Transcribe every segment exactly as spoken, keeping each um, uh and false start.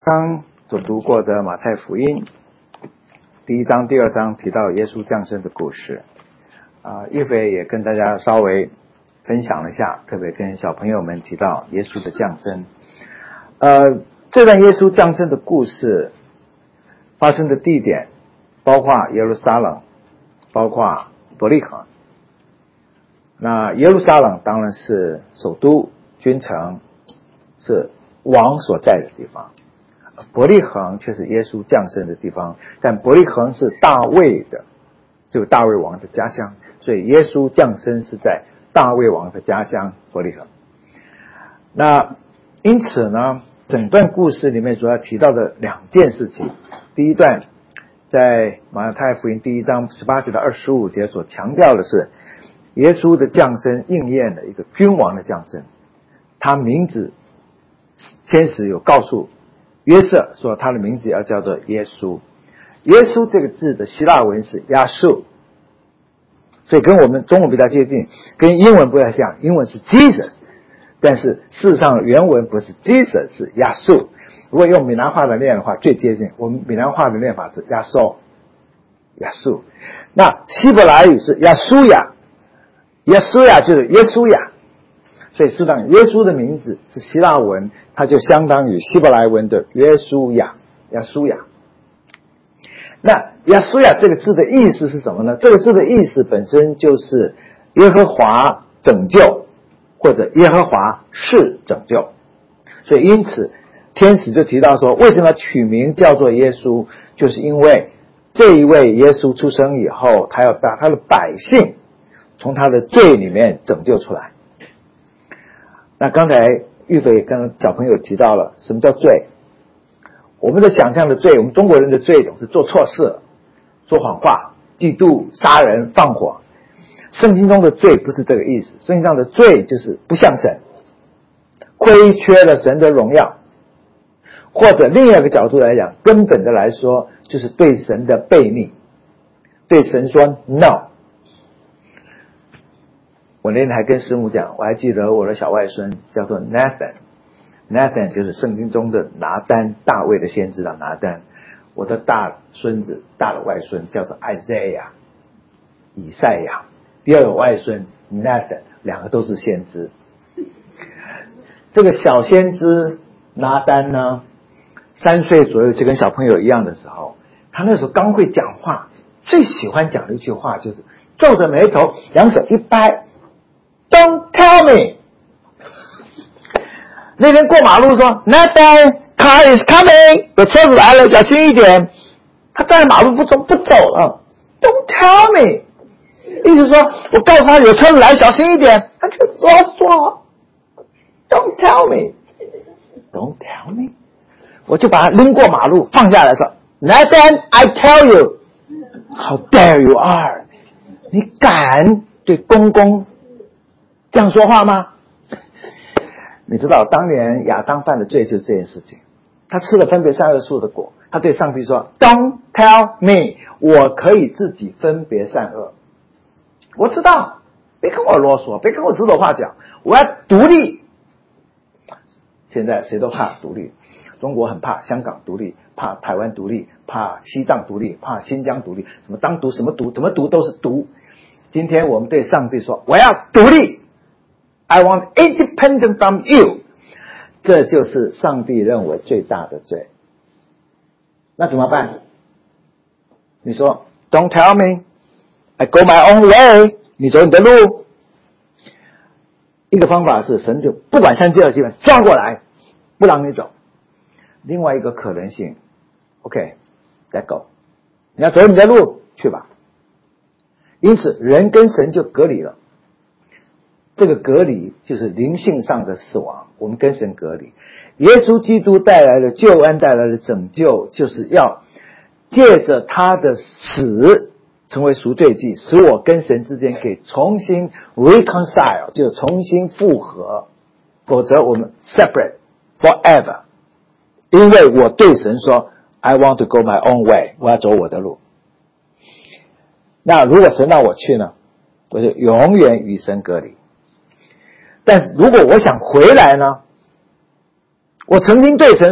刚所读过的马太福音第一章、第二章提到耶稣降生的故事，啊，一会也跟大家稍微分享了一下，特别跟小朋友们提到耶稣的降生。呃，这段耶稣降生的故事发生的地点包括耶路撒冷，包括伯利恒。那耶路撒冷当然是首都君城，是王所在的地方。伯利恒却是耶稣降生的地方，但伯利恒是大卫的，这个大卫王的家乡，所以耶稣降生是在大卫王的家乡伯利恒。那因此呢，整段故事里面主要提到的两件事情，第一段在马太福音第一章十八节到二十五节所强调的是耶稣的降生应验了一个君王的降生，他名字天使有告诉约瑟说他的名字要叫做耶稣。耶稣这个字的希腊文是亚述，所以跟我们中文比较接近，跟英文不太像，英文是 Jesus， 但是事实上原文不是 Jesus， 是亚述。如果用闽南话来念的话最接近，我们闽南话的念法是亚述，亚述。那希伯来语是亚书亚，耶稣亚就是耶稣亚，所以事实上耶稣的名字是希腊文，它就相当于希伯来文的约书亚，亚书亚。那亚书亚这个字的意思是什么呢？这个字的意思本身就是耶和华拯救，或者耶和华是拯救。所以因此天使就提到说，为什么取名叫做耶稣，就是因为这一位耶稣出生以后，他要把他的百姓从他的罪里面拯救出来。那刚才玉斐跟小朋友提到了什么叫罪，我们的想象的罪，我们中国人的罪总是做错事，说谎话，嫉妒，杀人，放火。圣经中的罪不是这个意思，圣经上的罪就是不像神，亏缺了神的荣耀，或者另外一个角度来讲，根本的来说就是对神的悖逆，对神说 no。我那天还跟师母讲，我还记得我的小外孙叫做 Nathan， Nathan 就是圣经中的拿单，大卫的先知的拿单。我的大孙子，大的外孙叫做 Isaiah， 以赛亚。第二个外孙 Nathan， 两个都是先知。这个小先知拿单呢，三岁左右就跟小朋友一样的时候，他那时候刚会讲话，最喜欢讲的一句话就是皱着眉头，两手一掰，Don't tell me。 那天过马路说 Nathan car is coming， 有车子来了，小心一点。他站在马路不走不走了， Don't tell me， 意思说我告诉他有车子来，小心一点，他就说说 Don't tell me Don't tell me， 我就把他拎过马路放下来说 Nathan I tell you How dare you are， 你敢对公公这样说话吗？你知道当年亚当犯的罪就是这件事情，他吃了分别善恶树的果，他对上帝说 Don't tell me， 我可以自己分别善恶，我知道，别跟我啰嗦，别跟我指手画脚，我要独立。现在谁都怕独立，中国很怕香港独立，怕台湾独立，怕西藏独立，怕新疆独立，什么当独什么独，怎么独都是独。今天我们对上帝说我要独立， I want independent from you， 这就是上帝认为最大的罪。那怎么办？你说 Don't tell me I go my own way， 你走你的路。一个方法是神就不管三七二十一抓过来不让你走。另外一个可能性 OK let go， 你要走你的路去吧。因此人跟神就隔离了，这个隔离就是灵性上的死亡，我们跟神隔离。耶稣基督带来的救恩，带来的拯救，就是要借着他的死成为赎罪祭，使我跟神之间可以重新 reconcile， 就重新复合，否则我们 separate forever。 因为我对神说 I want to go my own way， 我要走我的路。那如果神让我去呢，我就永远与神隔离。但是如果我想回来呢，我曾经对神说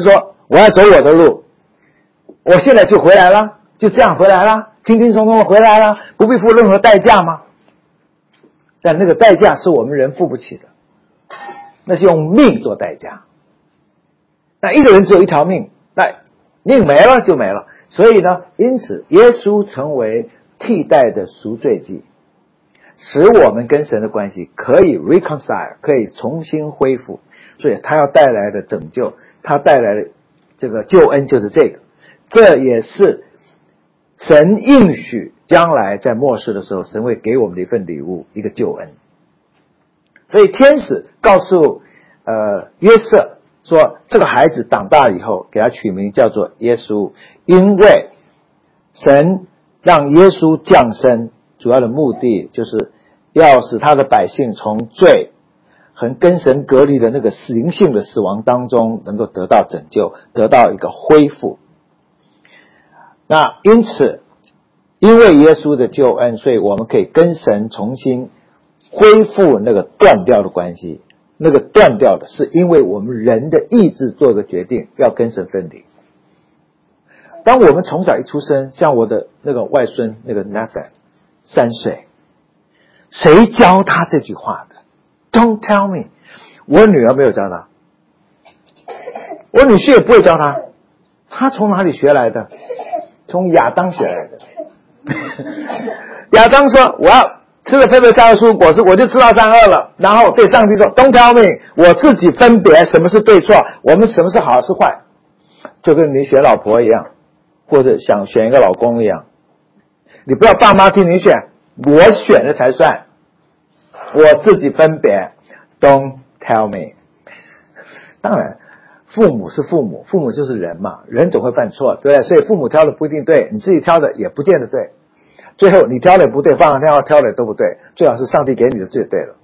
我要走我的路，我现在就回来了，就这样回来了，轻轻松松的回来了，不必付任何代价吗？但那个代价是我们人付不起的，那是用命做代价。那一个人只有一条命，那命没了就没了。所以呢，因此耶稣成为替代的赎罪祭，使我们跟神的关系可以 reconcile， 可以重新恢复。所以他要带来的拯救，他带来的这个救恩就是这个，这也是神应许将来在末世的时候，神会给我们的一份礼物，一个救恩。所以天使告诉呃约瑟说，这个孩子长大以后，给他取名叫做耶稣，因为神让耶稣降生，主要的目的就是要使他的百姓从罪和跟神隔离的那个灵性的死亡当中能够得到拯救，得到一个恢复。那因此因为耶稣的救恩，所以我们可以跟神重新恢复那个断掉的关系。那个断掉的是因为我们人的意志做个决定要跟神分离。当我们从小一出生，像我的那个外孙那个 Nathan 三岁，谁教他这句话的？ Don't tell me。 我女儿没有教他，我女婿也不会教他，他从哪里学来的？从亚当学来的。亚当说我要吃了分别善恶树果实，我就知道善恶了。然后对上帝说 Don't tell me， 我自己分别什么是对错，我们什么是好是坏，就跟你选老婆一样，或者想选一个老公一样，你不要爸妈替你选，我选的才算，我自己分别。 Don't tell me。 当然父母是父母，父母就是人嘛，人总会犯错，对不对？所以父母挑的不一定对，你自己挑的也不见得对，最后你挑的也不对，爸妈挑挑的也都不对，最好是上帝给你的最对了。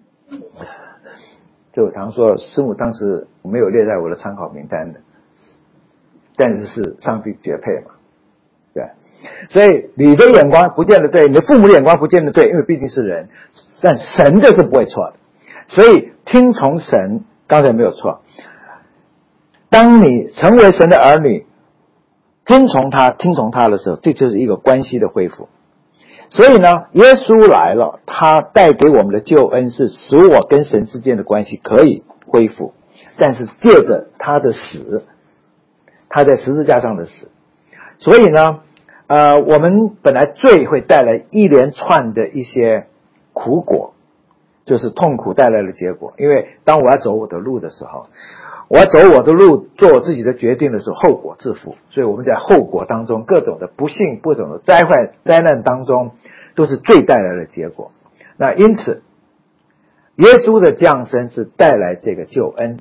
就我常说，师母当时没有列在我的参考名单的，但是是上帝绝配嘛，对。所以你的眼光不见得对，你的父母的眼光不见得对，因为毕竟是人，但神的是不会错的。所以听从神刚才没有错，当你成为神的儿女，听从他听从他的时候，这就是一个关系的恢复。所以呢，耶稣来了，他带给我们的救恩是使我跟神之间的关系可以恢复，但是借着他的死，他在十字架上的死。所以呢呃，我们本来罪会带来一连串的一些苦果，就是痛苦带来的结果。因为当我要走我的路的时候，我要走我的路，做我自己的决定的时候，后果自负。所以我们在后果当中，各种的不幸、各种的灾害、灾难当中，都是罪带来的结果。那因此，耶稣的降生是带来这个救恩。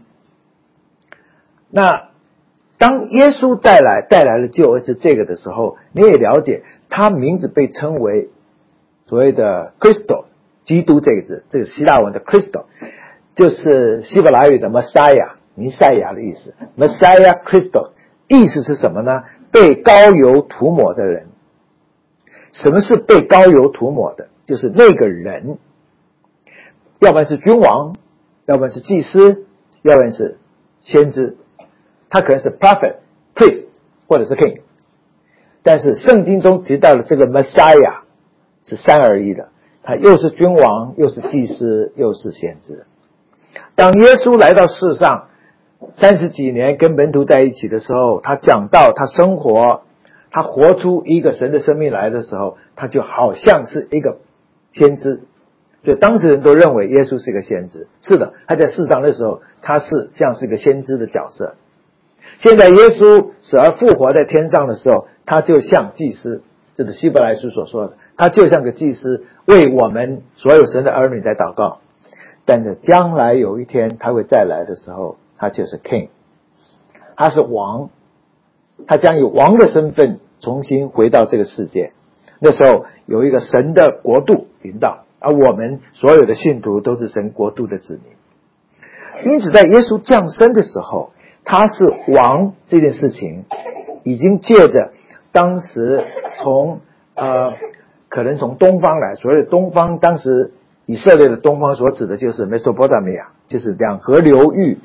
那当耶稣带来带来的救恩是这个的时候，你也了解，他名字被称为所谓的 Christos， 基督这个字，这个希腊文的 Christos， 就是希伯来语的 Messiah。弥赛亚的意思 Messiah Christos， 意思是什么呢？被膏油涂抹的人。什么是被膏油涂抹的？就是那个人要不然是君王，要不然是祭司，要不然是先知，他可能是 prophet priest 或者是 king。 但是圣经中提到的这个 Messiah 是三而一的，他又是君王，又是祭司，又是先知。当耶稣来到世上三十几年跟门徒在一起的时候，他讲到他生活，他活出一个神的生命来的时候，他就好像是一个先知。所以当时人都认为耶稣是一个先知。是的，他在世上的时候，他是像是一个先知的角色。现在耶稣死而复活在天上的时候，他就像祭司，这是希伯来书所说的，他就像个祭司，为我们所有神的儿女在祷告。但是将来有一天他会再来的时候，他就是 king， 他是王，他将以王的身份重新回到这个世界。那时候有一个神的国度临到，而我们所有的信徒都是神国度的子民。因此在耶稣降生的时候，他是王这件事情已经借着当时从呃可能从东方来，所谓的东方，当时以色列的东方所指的就是 Mesopotamia， 就是两河流域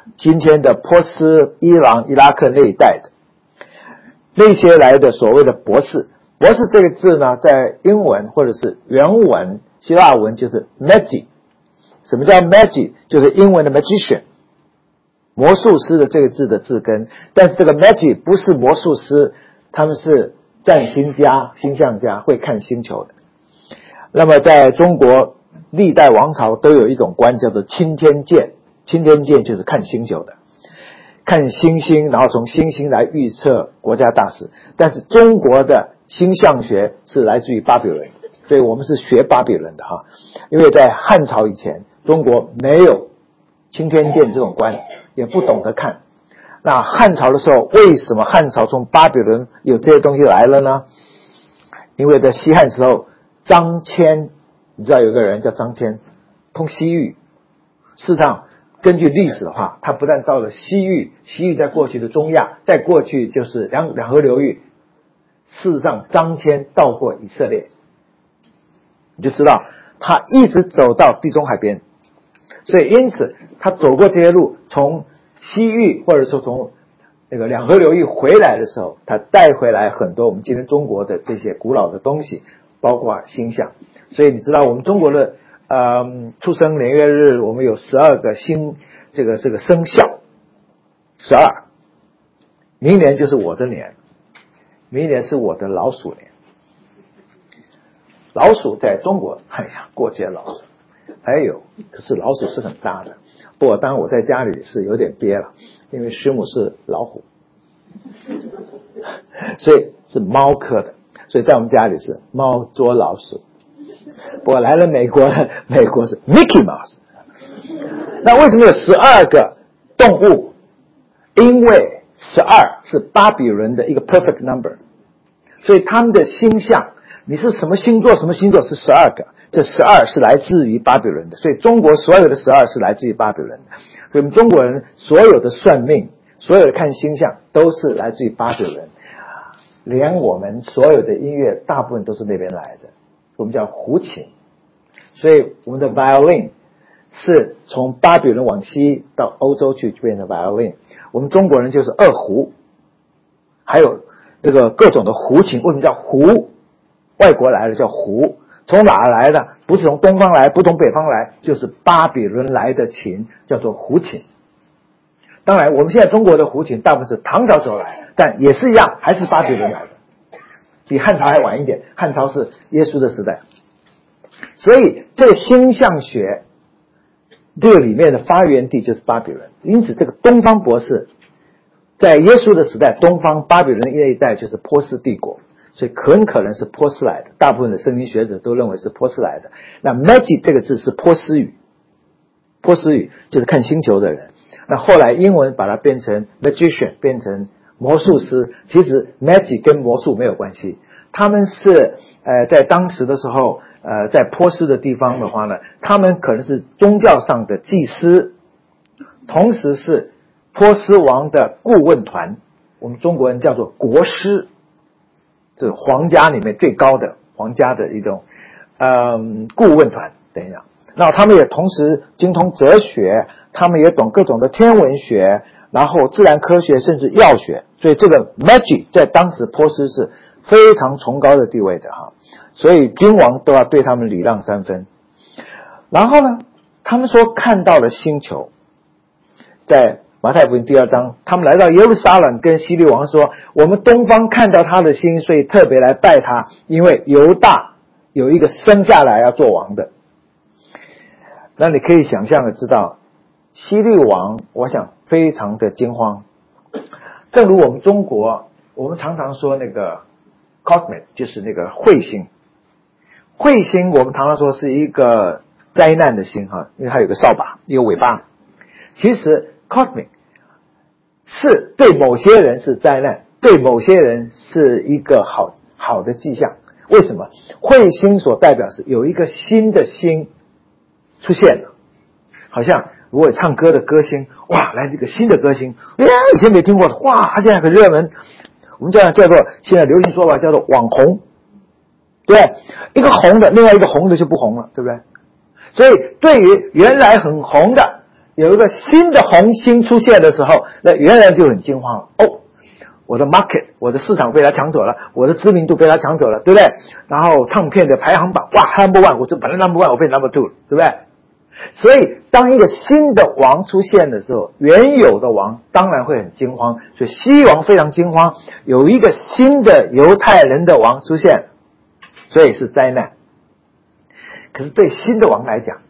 今天的波斯、伊朗、伊拉克那一带的那些来的所谓的博士。博士这个字呢，在英文或者是原文希腊文就是 magi。 什么叫 magi？ 就是英文的 magician， 魔术师的这个字的字根。但是这个 magi 不是魔术师，他们是占星家、星象家，会看星球的。那么在中国历代王朝都有一种官叫做钦天监，钦天监就是看星球的，看星星，然后从星星来预测国家大事。但是中国的星象学是来自于巴比伦，所以我们是学巴比伦的哈。因为在汉朝以前，中国没有钦天监这种官，也不懂得看。那汉朝的时候，为什么汉朝从巴比伦有这些东西来了呢？因为在西汉时候，张骞，你知道有个人叫张骞，通西域。事实上根据历史的话，他不但到了西域，西域在过去的中亚，再过去就是两两河流域。事实上张骞到过以色列，你就知道他一直走到地中海边。所以因此他走过这些路，从西域或者说从那个两河流域回来的时候，他带回来很多我们今天中国的这些古老的东西，包括星象。所以你知道我们中国的呃出生年月日，我们有十二个星，这个这个生肖十二。明年就是我的年，明年是我的老鼠年。老鼠在中国，哎呀，过街老鼠，还有，可是老鼠是很大的。不过当然我在家里是有点憋了，因为师母是老虎，所以是猫科的，所以在我们家里是猫捉老鼠。不过来了美国，美国是 Mickey Mouse。那为什么有十二个动物？因为十二是巴比伦的一个 perfect number， 所以他们的星象，你是什么星座什么星座是十二个，这十二是来自于巴比伦的，所以中国所有的十二是来自于巴比伦的。所以我们中国人所有的算命，所有的看星象都是来自于巴比伦，连我们所有的音乐大部分都是那边来的，我们叫胡琴。所以我们的 violin 是从巴比伦往西到欧洲去就变成 violin。我们中国人就是二胡，还有这个各种的胡琴。为什么叫胡？外国来的叫胡，从哪来的？不是从东方来，不从北方来，就是巴比伦来的琴，叫做胡琴。当然我们现在中国的胡琴大部分是唐朝时候来，但也是一样，还是巴比伦来的，比汉朝还晚一点，汉朝是耶稣的时代。所以这个星象学这个里面的发源地就是巴比伦。因此这个东方博士在耶稣的时代，东方巴比伦那一带就是波斯帝国，所以很可能是波斯来的，大部分的圣经学者都认为是波斯来的。那 Magi 这个字是波斯语，波斯语就是看星球的人。那后来英文把它变成 magician， 变成魔术师。其实 Magi 跟魔术没有关系，他们是呃在当时的时候呃在波斯的地方的话呢，他们可能是宗教上的祭司，同时是波斯王的顾问团，我们中国人叫做国师，这是皇家里面最高的皇家的一种嗯顾问团。等一下，那他们也同时精通哲学，他们也懂各种的天文学，然后自然科学，甚至药学。所以这个 Magi 在当时波斯是非常崇高的地位的哈，所以君王都要对他们礼让三分。然后呢，他们说看到了星球，在马太福音第二章，他们来到耶路撒冷，跟希律王说，我们东方看到他的星，所以特别来拜他，因为犹大有一个生下来要做王的。那你可以想象的知道，希律王我想非常的惊慌。正如我们中国，我们常常说那个 comet 就是那个彗星，彗星我们常常说是一个灾难的星哈，因为它有个扫把，一个尾巴。其实 comet 是对某些人是灾难，对某些人是一个好好的迹象。为什么？彗星所代表是有一个新的星出现了，好像如果唱歌的歌星，哇，来这个新的歌星，哎呀，以前没听过的，哇，现在很热门。我们这样叫做现在流行说法叫做网红，对，一个红的，另外一个红的就不红了，对不对？所以对于原来很红的， 有一个新的红星出现的时候，那原来就很惊慌了。哦，我的 market， 我的市场被他抢走了，我的知名度被他抢走了，对不对？然后唱片的排行榜，哇 number one， 我这本来 number one， 我变 number two 了，对不对？所以当一个新的王出现的时候，原有的王当然会很惊慌，所以西王非常惊慌，有一个新的犹太人的王出现，所以是灾难。可是对新的王来讲，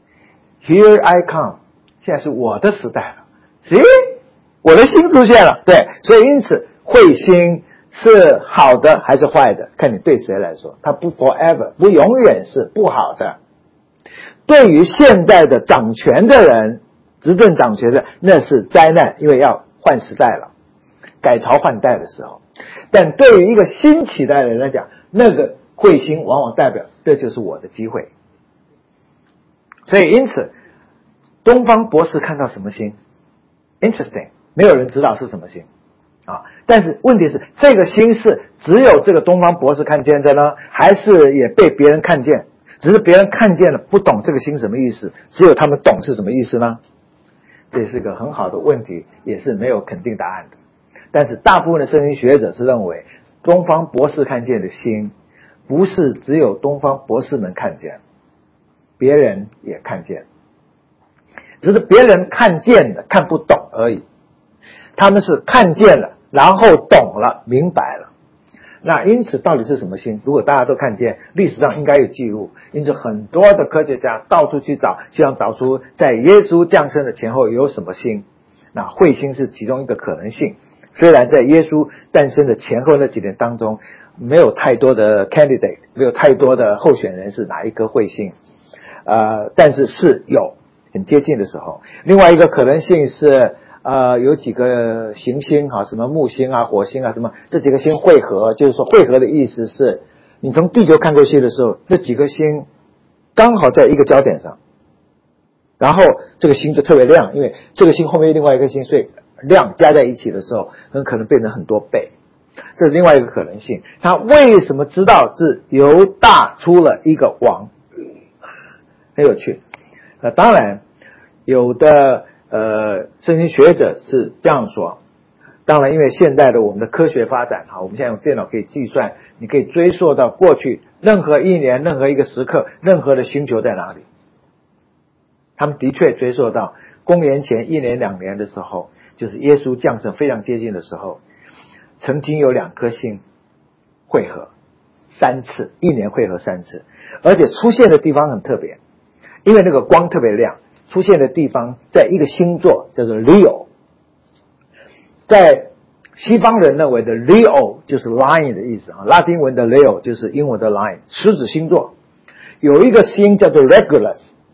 Here I come， 现在是我的时代了，诶，我的星出现了，对，所以因此彗星是好的还是坏的，看你对谁来说，它不 forever， 不永远是不好的。对于现在的掌权的人，执政掌权的，那是灾难，因为要换时代了，改朝换代的时候。但对于一个新起代的人来讲，那个彗星往往代表这就是我的机会。所以因此东方博士看到什么星 Interesting， 没有人知道是什么星啊。但是问题是，这个星是只有这个东方博士看见的呢，还是也被别人看见？只是别人看见了不懂这个星什么意思，只有他们懂是什么意思呢？这是个很好的问题，也是没有肯定答案的。但是大部分的圣经学者是认为，东方博士看见的星不是只有东方博士们看见，别人也看见，只是别人看见了看不懂而已，他们是看见了然后懂了明白了。那因此到底是什么星？如果大家都看见，历史上应该有记录，因此很多的科学家到处去找，希望找出在耶稣降生的前后有什么星。那彗星是其中一个可能性，虽然在耶稣诞生的前后那几年当中没有太多的 candidate， 没有太多的候选人是哪一颗彗星，呃，但是是有很接近的时候。另外一个可能性是呃，有几个行星哈，什么木星啊、火星啊，什么这几个星汇合，就是说汇合的意思是，你从地球看过去的时候，这几个星刚好在一个焦点上，然后这个星就特别亮，因为这个星后面有另外一个星，所以亮加在一起的时候，很可能变成很多倍。这是另外一个可能性。他为什么知道是犹大出了一个王？很有趣。呃，当然有的。呃，圣经学者是这样说，当然因为现代的我们的科学发展哈，我们现在用电脑可以计算，你可以追溯到过去任何一年任何一个时刻任何的星球在哪里，他们的确追溯到公元前一年两年的时候，就是耶稣降生非常接近的时候，曾经有两颗星汇合三次，一年汇合三次，而且出现的地方很特别，因为那个光特别亮，出现的地方在一个星座叫做 Leo， 在西方人认为的 Leo 就是 lion 的意思啊，拉丁文的 Leo 就是英文的 lion， 狮子星座有一个星叫做 Regulus，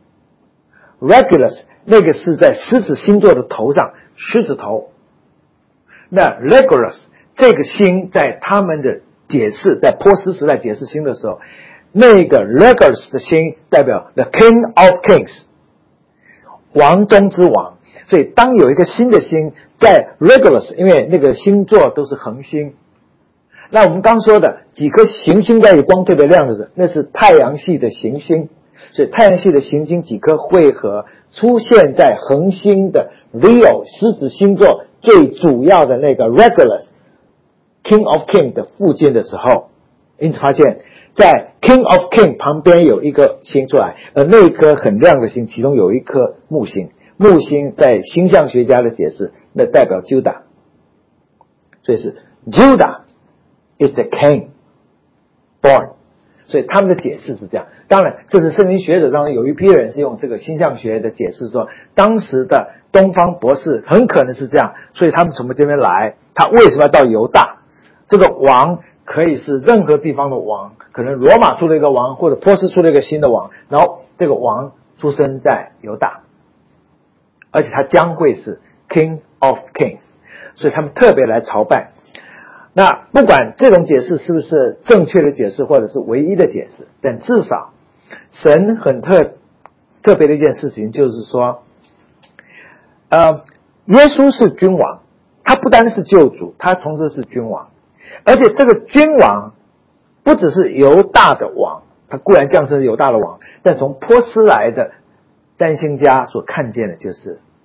Regulus 那个是在狮子星座的头上，狮子头。那 Regulus 这个星在他们的解释，在波斯时代解释星的时候，那个 Regulus 的星代表 The King of Kings，王中之王。所以当有一个新的星在 Regulus， 因为那个星座都是恒星，那我们刚说的几颗行星在光特别亮的时候，那是太阳系的行星，所以太阳系的行星几颗汇合出现在恒星的 Leo 狮子星座最主要的那个 Regulus King of King 的附近的时候，因此发现在 King of King 旁边有一个星出来，而那一颗很亮的星其中有一颗木星，木星在星象学家的解释那代表 Judah， 所以是 Judah is the king born， 所以他们的解释是这样。当然这是圣经学者当中有一批人是用这个星象学的解释说，当时的东方博士很可能是这样，所以他们从这边来，他为什么要到犹大？这个王可以是任何地方的王，可能罗马出了一个王，或者波斯出了一个新的王，然后这个王出生在犹大，而且他将会是 King of Kings， 所以他们特别来朝拜。那不管这种解释是不是正确的解释或者是唯一的解释，但至少神很特特别的一件事情就是说，呃，耶稣是君王，他不单是救主，他同时是君王，而且这个君王不只是犹大的王，他固然降生犹大的王，但从波斯来的占星家所看见的就是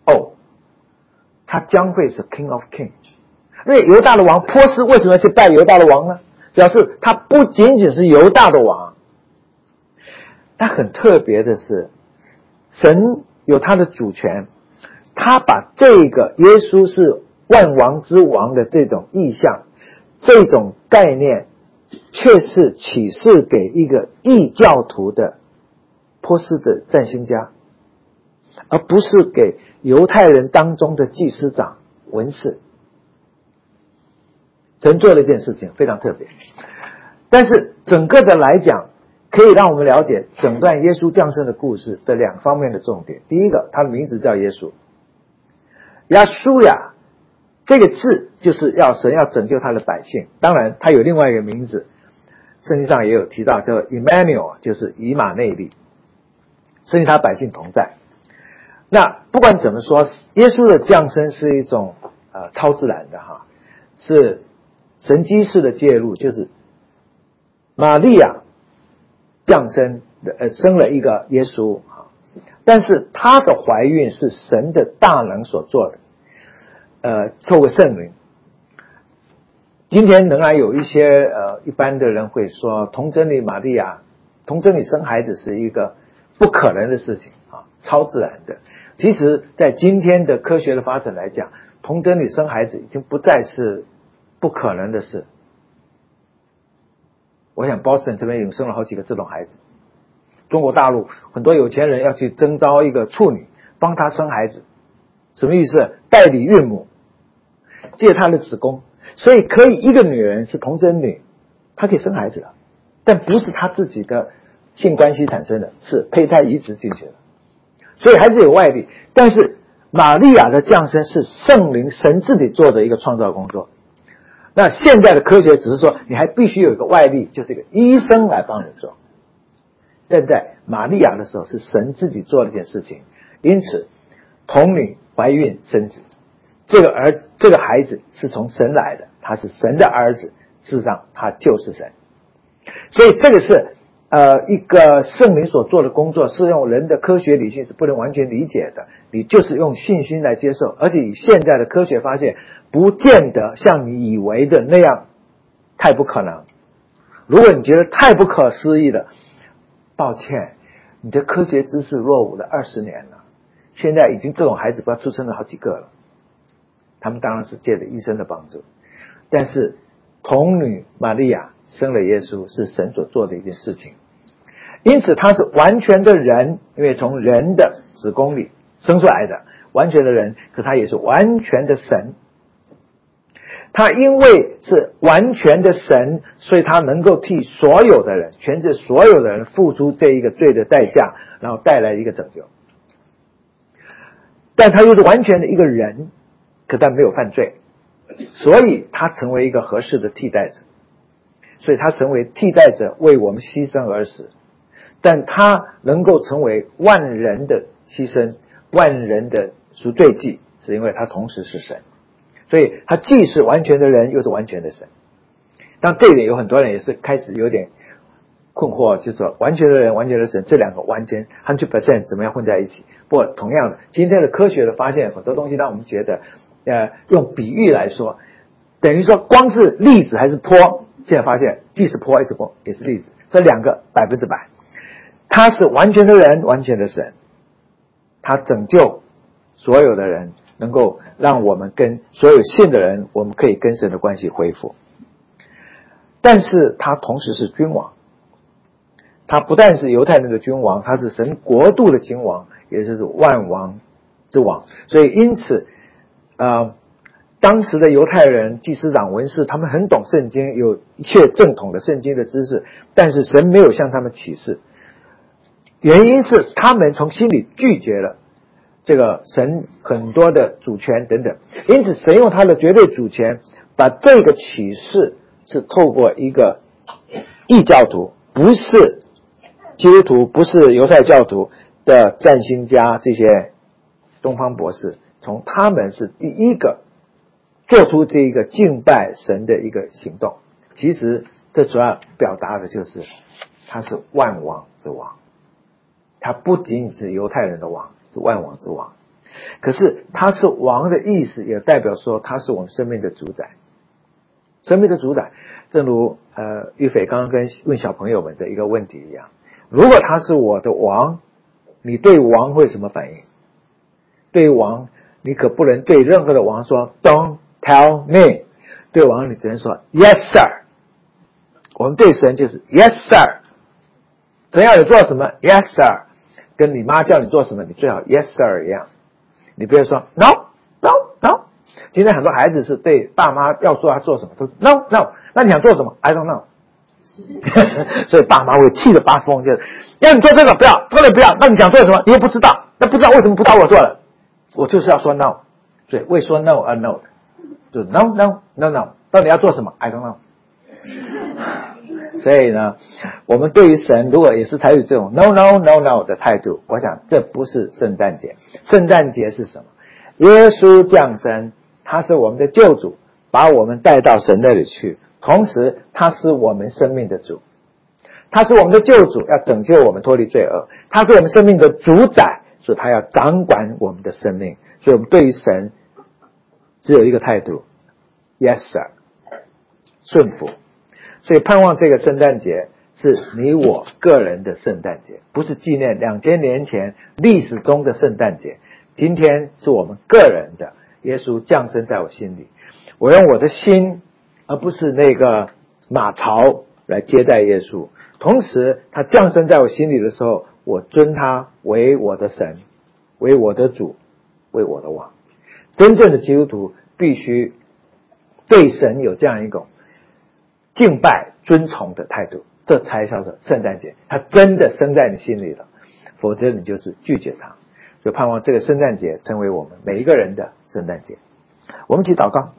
哦，他将会是 King of King。因为犹大的王波斯为什么要去拜犹大的王呢？表示他不仅仅是犹大的王，他很特别的是，神有他的主权，他把这个耶稣是万王之王的这种意象，这种概念，却是启示给一个异教徒的波斯的占星家，而不是给犹太人当中的祭司长、文士。神做了一件事情非常特别，但是整个的来讲，可以让我们了解整段耶稣降生的故事的两方面的重点。第一个，他的名字叫耶稣，亚书亚这个字就是要神要拯救他的百姓。当然他有另外一个名字，圣经上也有提到，叫 Emmanuel， 就是以马内利，是与他百姓同在。那不管怎么说，耶稣的降生是一种呃超自然的哈，是神迹式的介入，就是玛利亚降生呃生了一个耶稣哈，但是她的怀孕是神的大能所做的，呃透过圣灵。今天仍然有一些呃一般的人会说，童贞女玛利亚，童贞女生孩子是一个不可能的事情啊，超自然的。其实在今天的科学的发展来讲，童贞女生孩子已经不再是不可能的事。我想 Boston 这边已经生了好几个这种孩子，中国大陆很多有钱人要去征召一个处女帮他生孩子，什么意思？代理孕母，借她的子宫，所以可以一个女人是童贞女，她可以生孩子了，但不是她自己的性关系产生的，是胚胎移植进去的，所以还是有外力。但是玛利亚的降生是圣灵神自己做的一个创造工作。那现在的科学只是说你还必须有一个外力，就是一个医生来帮你做。但在玛利亚的时候是神自己做了一件事情，因此童女怀孕生子，这个儿子这个孩子是从神来的，他是神的儿子，事实上他就是神。所以这个是呃一个圣灵所做的工作，是用人的科学理性是不能完全理解的，你就是用信心来接受，而且以现在的科学发现不见得像你以为的那样太不可能。如果你觉得太不可思议了，抱歉，你的科学知识落伍了二十年了，现在已经这种孩子不知道出生了好几个了，他们当然是借着医生的帮助。但是童女玛利亚生了耶稣是神所做的一件事情，因此他是完全的人，因为从人的子宫里生出来的完全的人，可他也是完全的神。他因为是完全的神，所以他能够替所有的人，全世界所有的人付出这一个罪的代价，然后带来一个拯救。但他又是完全的一个人，可他没有犯罪，所以他成为一个合适的替代者，所以他成为替代者，为我们牺牲而死。但他能够成为万人的牺牲，万人的赎罪祭，是因为他同时是神。所以他既是完全的人，又是完全的神。当这一点有很多人也是开始有点困惑，就是说完全的人完全的神，这两个完全 百分之百 怎么样混在一起。不过同样的，今天的科学的发现很多东西让我们觉得呃，用比喻来说，等于说光是粒子还是波，现在发现既是波也是波也是粒子，这两个百分之百。他是完全的人完全的神，他拯救所有的人，能够让我们跟所有信的人，我们可以跟神的关系恢复。但是他同时是君王，他不但是犹太人的君王，他是神国度的君王，也就是万王之王。所以因此呃，当时的犹太人祭司长文士他们很懂圣经，有一切正统的圣经的知识，但是神没有向他们启示，原因是他们从心里拒绝了这个神很多的主权等等。因此神用他的绝对主权把这个启示是透过一个异教徒，不是基督徒，不是犹太教徒的占星家，这些东方博士，从他们是第一个做出这一个敬拜神的一个行动。其实这主要表达的就是他是万王之王，他不仅仅是犹太人的王，是万王之王。 可是他是王的意思，也代表说他是我们生命的主宰。生命的主宰，正如呃玉斐刚刚跟问小朋友们的一个问题一样，如果他是我的王，你对王会什么反应？对王，你可不能对任何的王说 Don't tell me， 对王你只能说 Yes sir。 我们对神就是 Yes sir， 神要你做什么 Yes sir， 跟你妈叫你做什么你最好 Yes sir 一样，你不要说 No No No。 今天很多孩子是对爸妈要做他做什么都 No No， 那你想做什么 I don't know 所以爸妈会气得发疯，就是要你做这个不要，这个不要，那你想做什么你又不知道，那不知道为什么不找我做了，我就是要说 No， 所以为说 No 而 No， 就 No No No No， 到底要做什么 I don't know。 所以呢，我们对于神如果也是采取这种 No No No No 的态度，我想这不是圣诞节。圣诞节是什么？耶稣降生，他是我们的救主，把我们带到神那里去，同时他是我们生命的主，他是我们的救主，要拯救我们脱离罪恶，他是我们生命的主宰，所以他要掌管我们的生命。所以我们对于神只有一个态度 Yes sir， 顺服。所以盼望这个圣诞节是你我个人的圣诞节，不是纪念两千年前历史中的圣诞节，今天是我们个人的，耶稣降生在我心里，我用我的心而不是那个马槽来接待耶稣，同时他降生在我心里的时候，我尊他为我的神，为我的主，为我的王。真正的基督徒必须对神有这样一种敬拜尊崇的态度，这才叫做圣诞节，他真的生在你心里了，否则你就是拒绝他。就盼望这个圣诞节成为我们每一个人的圣诞节。我们一起祷告。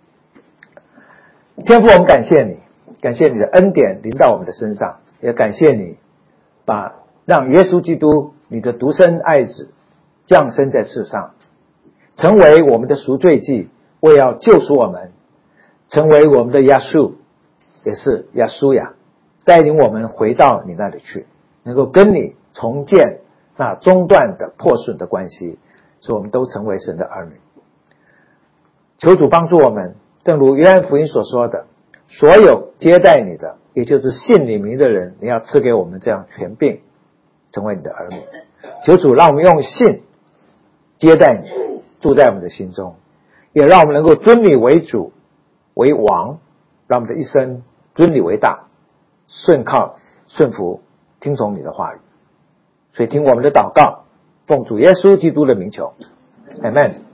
天父，我们感谢你，感谢你的恩典临到我们的身上，也感谢你把让耶稣基督你的独生爱子降生在世上，成为我们的赎罪祭，为要救赎我们，成为我们的耶稣，也是耶稣呀，带领我们回到你那里去，能够跟你重建那中断的破损的关系，使我们都成为神的儿女。求主帮助我们，正如约翰福音所说的，所有接待你的，也就是信你名的人，你要赐给我们这样权柄，成为你的儿女。求主让我们用信接待你，住在我们的心中，也让我们能够尊你为主为王，让我们的一生尊你为大，顺靠顺服听从你的话语。所以听我们的祷告，奉主耶稣基督的名求， Amen。